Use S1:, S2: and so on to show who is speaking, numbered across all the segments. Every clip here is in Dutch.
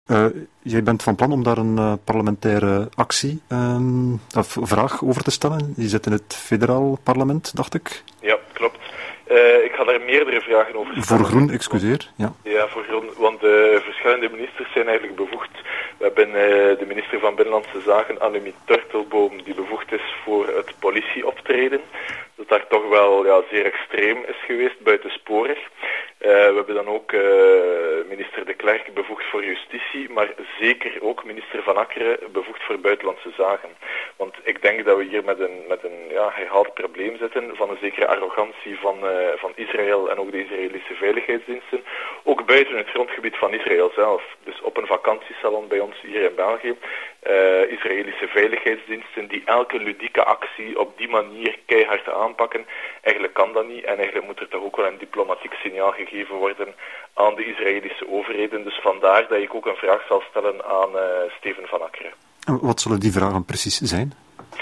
S1: Jij bent van plan om daar een parlementaire actie of vraag over te stellen. Je zit in het federaal parlement, dacht ik.
S2: Ja, klopt. Ik ga daar meerdere vragen over stellen.
S1: Voor Groen, excuseer.
S2: Ja, voor Groen, want verschillende ministers zijn eigenlijk bevoegd. We hebben de minister van Binnenlandse Zaken, Annemie Turtelboom, die bevoegd is voor het politieoptreden. Dat daar toch wel zeer extreem is geweest, buitensporig. We hebben dan ook minister De Klerk bevoegd voor justitie, maar zeker ook minister Van Akkeren bevoegd voor buitenlandse zaken. Want ik denk dat we hier met een herhaald probleem zitten van een zekere arrogantie van Israël en ook de Israëlische veiligheidsdiensten, ook buiten het grondgebied van Israël zelf. Dus op een vakantiesalon bij ons hier in België, Israëlische veiligheidsdiensten die elke ludieke actie op die manier keihard aanpakken. Eigenlijk kan dat niet en eigenlijk moet er toch ook wel een diplomatiek signaal gegeven worden aan de Israëlische overheden. Dus vandaar dat ik ook een vraag zal stellen aan Steven Van Akkeren.
S1: Wat zullen die vragen precies zijn?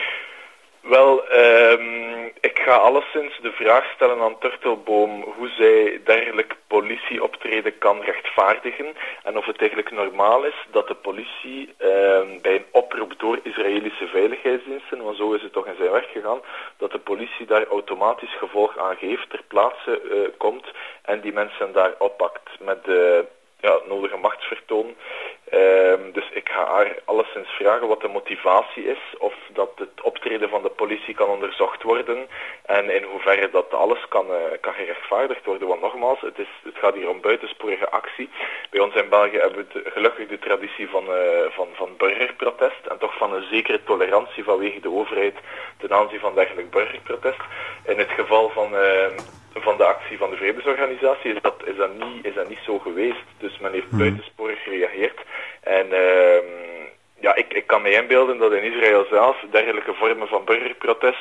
S2: Wel, ik ga alleszins de vraag stellen aan Turtelboom hoe zij dergelijk politieoptreden kan rechtvaardigen en of het eigenlijk normaal is dat de politie bij een oproep door Israëlische veiligheidsdiensten, want zo is het toch in zijn werk gegaan, dat de politie daar automatisch gevolg aan geeft, ter plaatse komt en die mensen daar oppakt met de nodige machtsvertoon. Dus ik ga haar alleszins vragen wat de motivatie is, of dat het optreden van de politie kan onderzocht worden en in hoeverre dat alles kan gerechtvaardigd worden. Want nogmaals, het gaat hier om buitensporige actie. Bij ons in België hebben we gelukkig de traditie van burgerprotest en toch van een zekere tolerantie vanwege de overheid ten aanzien van dergelijk burgerprotest. In het geval van de actie van de Vredesorganisatie is dat niet zo geweest. Dus men heeft buitensporig gereageerd. En ik kan me inbeelden dat in Israël zelf dergelijke vormen van burgerprotest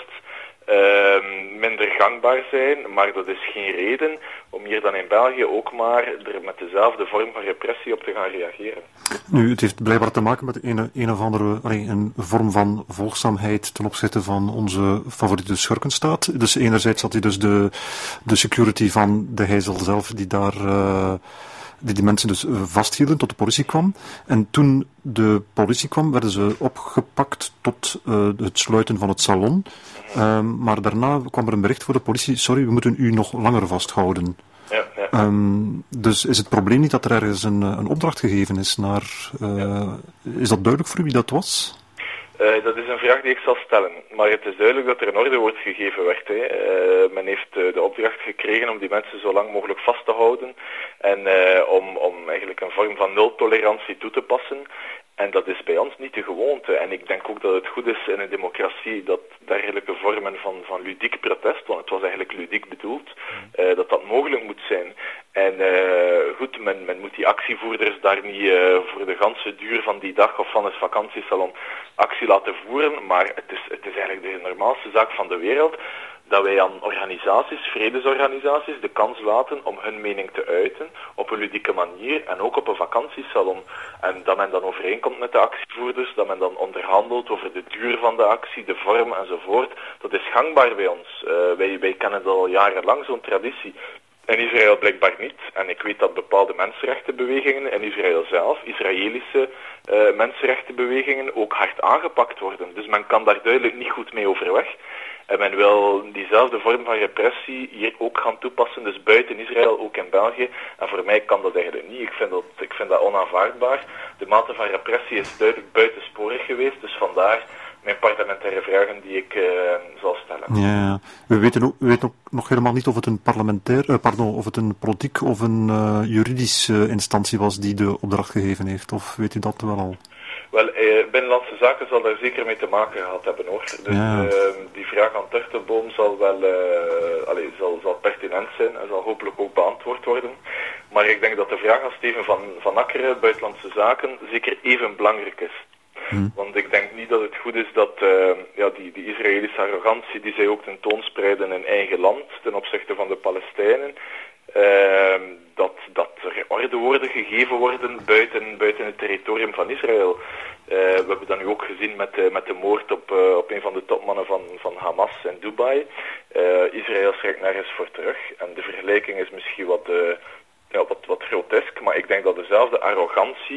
S2: minder gangbaar zijn, maar dat is geen reden om hier dan in België ook maar er met dezelfde vorm van repressie op te gaan reageren.
S1: Nu, het heeft blijkbaar te maken met een of andere een vorm van volgzaamheid ten opzichte van onze favoriete schurkenstaat. Dus enerzijds had hij dus de security van de Heijzel zelf die mensen dus vasthielden tot de politie kwam. En toen de politie kwam, werden ze opgepakt tot het sluiten van het salon. Maar daarna kwam er een bericht voor de politie, sorry, we moeten u nog langer vasthouden. Ja. Dus is het probleem niet dat er ergens een opdracht gegeven is naar... Is dat duidelijk voor u wie dat was?
S2: Dat is een vraag die ik zal stellen. Maar het is duidelijk dat er een orde wordt gegeven werd. Men heeft de opdracht gekregen om die mensen zo lang mogelijk vast te houden. En om eigenlijk een vorm van nultolerantie toe te passen. En dat is bij ons niet de gewoonte. En ik denk ook dat het goed is in een democratie dat dergelijke vormen van ludiek protest, want het was eigenlijk ludiek bedoeld, dat mogelijk moet zijn. En goed, men moet die actievoerders daar niet voor de ganse duur van die dag of van het vakantiesalon actie laten voeren. Maar het is eigenlijk de normaalste zaak van de wereld dat wij aan organisaties, vredesorganisaties, de kans laten om hun mening te uiten op een ludieke manier en ook op een vakantiesalon. En dat men dan overeenkomt met de actievoerders, dat men dan onderhandelt over de duur van de actie, de vorm enzovoort. Dat is gangbaar bij ons. Wij kennen dat al jarenlang, zo'n traditie. In Israël blijkbaar niet. En ik weet dat bepaalde mensenrechtenbewegingen in Israël zelf, Israëlische mensenrechtenbewegingen, ook hard aangepakt worden. Dus men kan daar duidelijk niet goed mee overweg. En men wil diezelfde vorm van repressie hier ook gaan toepassen, dus buiten Israël, ook in België. En voor mij kan dat eigenlijk niet. Ik vind dat onaanvaardbaar. De mate van repressie is duidelijk buitensporig geweest, dus vandaar mijn parlementaire vragen die ik zal stellen.
S1: Ja, we weten ook nog helemaal niet of het of het een politiek of een juridische instantie was die de opdracht gegeven heeft. Of weet u dat wel al?
S2: Wel, Binnenlandse Zaken zal daar zeker mee te maken gehad hebben, hoor. Dus die vraag aan Turtelboom zal wel zal pertinent zijn en zal hopelijk ook beantwoord worden. Maar ik denk dat de vraag aan Steven Van Akkeren, Buitenlandse Zaken, zeker even belangrijk is. Want ik denk niet dat het goed is dat die Israëlische arrogantie die zij ook tentoonspreiden in eigen land ten opzichte van de Palestijnen, dat er orde worden gegeven worden buiten het territorium van Israël. We hebben dat nu ook gezien met de moord op een van de topmannen van Hamas in Dubai. Israël schrikt nergens voor terug. En de vergelijking is misschien wat grotesk, maar ik denk dat dezelfde arrogantie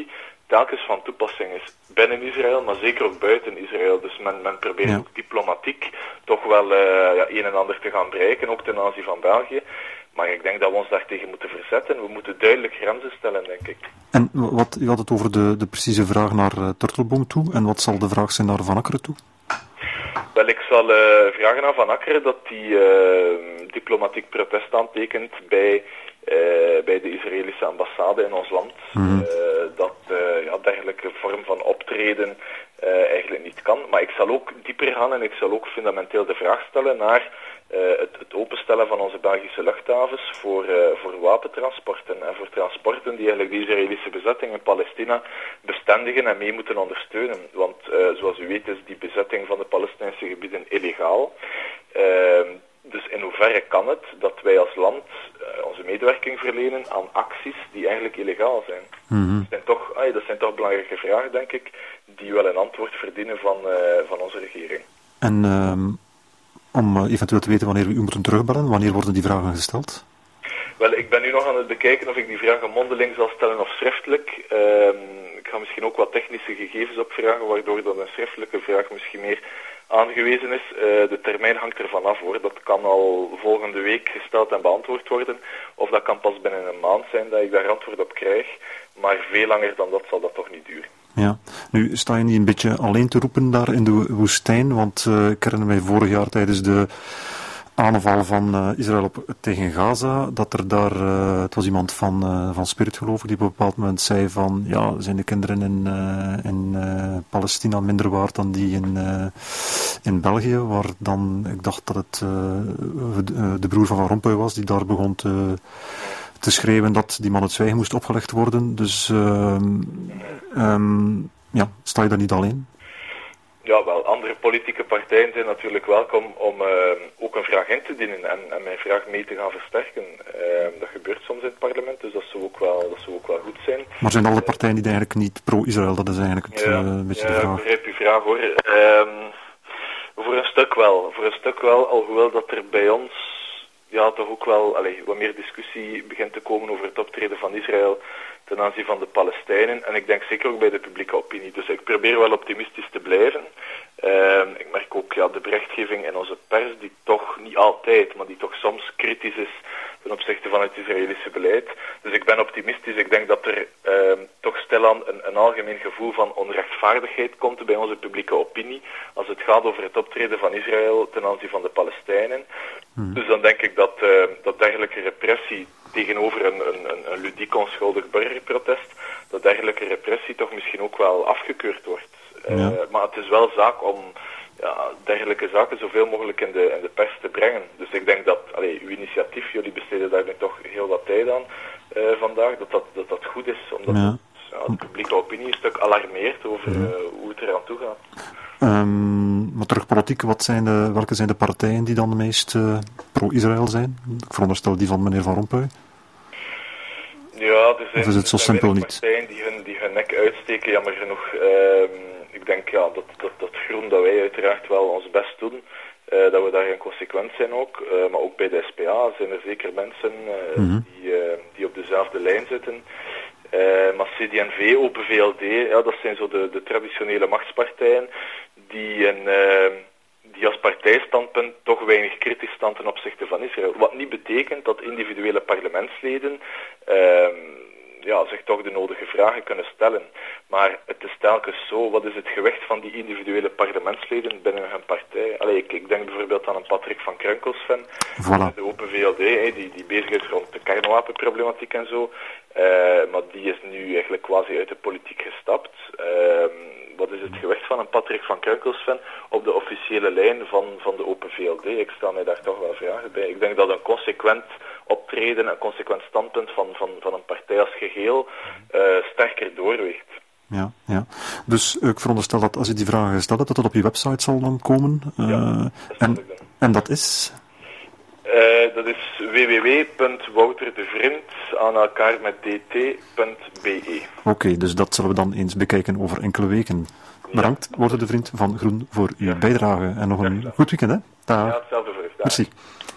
S2: telkens van toepassing is binnen Israël, maar zeker ook buiten Israël. Dus men probeert ook diplomatiek toch wel een en ander te gaan bereiken, ook ten aanzien van België. Maar ik denk dat we ons daartegen moeten verzetten. We moeten duidelijk grenzen stellen, denk ik.
S1: En u had het over de precieze vraag naar Turtelboom toe. En wat zal de vraag zijn naar Van Akkeren toe?
S2: Wel, ik zal vragen aan Van Akkeren dat hij diplomatiek protest aantekent bij de Israëlische ambassade in ons land. Dat dergelijke vorm van optreden eigenlijk niet kan. Maar ik zal ook dieper gaan en ik zal ook fundamenteel de vraag stellen naar het openstellen van onze Belgische luchthavens voor wapentransporten en voor transporten die eigenlijk de Israëlische bezetting in Palestina bestendigen en mee moeten ondersteunen. Want zoals u weet is die bezetting van de Palestijnse gebieden illegaal. Dus in hoeverre kan het dat wij als land onze medewerking verlenen aan acties die eigenlijk illegaal zijn? Dat zijn toch belangrijke vragen, denk ik, die wel een antwoord verdienen van onze regering.
S1: En om eventueel te weten wanneer we u moeten terugbellen, wanneer worden die vragen gesteld?
S2: Wel, ik ben nu nog aan het bekijken of ik die vragen mondeling zal stellen of schriftelijk. Ik ga misschien ook wat technische gegevens opvragen, waardoor dat een schriftelijke vraag misschien meer aangewezen is. De termijn hangt ervan af, hoor. Dat kan al volgende week gesteld en beantwoord worden. Of dat kan pas binnen een maand zijn dat ik daar antwoord op krijg. Maar veel langer dan dat zal dat toch niet duren.
S1: Ja, nu sta je niet een beetje alleen te roepen daar in de woestijn, want ik herinner mij vorig jaar tijdens de aanval van Israël tegen Gaza, dat er daar, het was iemand van Spirit geloof ik, die op een bepaald moment zei van, ja, zijn de kinderen in Palestina minder waard dan die in België, waar dan, ik dacht dat het de broer van Van Rompuy was, die daar begon te schreeuwen dat die man het zwijgen moest opgelegd worden. Dus sta je daar niet alleen?
S2: Ja, wel, andere politieke partijen zijn natuurlijk welkom om ook een vraag in te dienen en mijn vraag mee te gaan versterken. Dat gebeurt soms in het parlement, dus dat zou ook wel goed zijn.
S1: Maar zijn alle partijen die eigenlijk niet pro-Israël? Dat is eigenlijk een beetje de vraag.
S2: Ik begrijp uw vraag, hoor. Voor een stuk wel, alhoewel dat er bij ons toch ook wel wat meer discussie begint te komen over het optreden van Israël ten aanzien van de Palestijnen. En ik denk zeker ook bij de publieke opinie. Dus ik probeer wel optimistisch te blijven. Ik merk ook de berichtgeving in onze pers, die toch niet altijd, maar die toch soms kritisch is ten opzichte van het Israëlische beleid. Dus ik ben optimistisch. Ik denk dat er toch stilaan een algemeen gevoel van onrechtvaardigheid komt bij onze publieke opinie als het gaat over het optreden van Israël ten aanzien van de Palestijnen. Dus dan denk ik dat dergelijke repressie tegenover een ludiek onschuldig burgerprotest, dat dergelijke repressie toch misschien ook wel afgekeurd wordt. Maar het is wel zaak om dergelijke zaken zoveel mogelijk in de pers te brengen. Dus ik denk dat uw initiatief, jullie besteden daar nu toch heel wat tijd aan vandaag, dat goed is, omdat de publieke opinie een stuk alarmeert over hoe het eraan toe gaat.
S1: Maar terug politiek, welke zijn de partijen die dan de meest pro-Israël zijn? Ik veronderstel die van meneer Van Rompuy.
S2: Ja,
S1: of is het zo simpel niet?
S2: Partijen die hun nek uitsteken, jammer genoeg. Ik denk dat Groen, dat wij uiteraard wel ons best doen. Dat we daarin consequent zijn ook. Maar ook bij de SPA zijn er zeker mensen die op dezelfde lijn zitten. Maar CD&V, Open VLD, dat zijn zo de traditionele machtspartijen die als partijstandpunt toch weinig kritisch staan ten opzichte van Israël. Wat niet betekent dat individuele parlementsleden zich toch de nodige vragen kunnen stellen. Maar het is telkens zo, wat is het gewicht van die individuele parlementsleden binnen hun partij? Ik denk bijvoorbeeld aan een Patrick van Krunkelsven, de Open VLD, die bezig is rond de kernwapenproblematiek en zo. Maar die is nu eigenlijk quasi uit de politiek gestapt. Wat is het gewicht van een Patrick van Krunkelsven op de officiële lijn van de Open VLD? Ik stel mij daar toch wel vragen bij. Ik denk dat een consequent optreden, een consequent standpunt van een partij als geheel sterker doorweegt.
S1: Ja. Dus ik veronderstel dat als je die vragen gesteld hebt, dat het op je website zal dan komen. En dat is?
S2: Dat is www.wouterdevriend.be.
S1: Oké, dus dat zullen we dan eens bekijken over enkele weken. Bedankt, Wouter de Vriend van Groen, voor uw bijdrage. En nog een goed weekend, hè?
S2: Ja, hetzelfde voor u.
S1: Merci.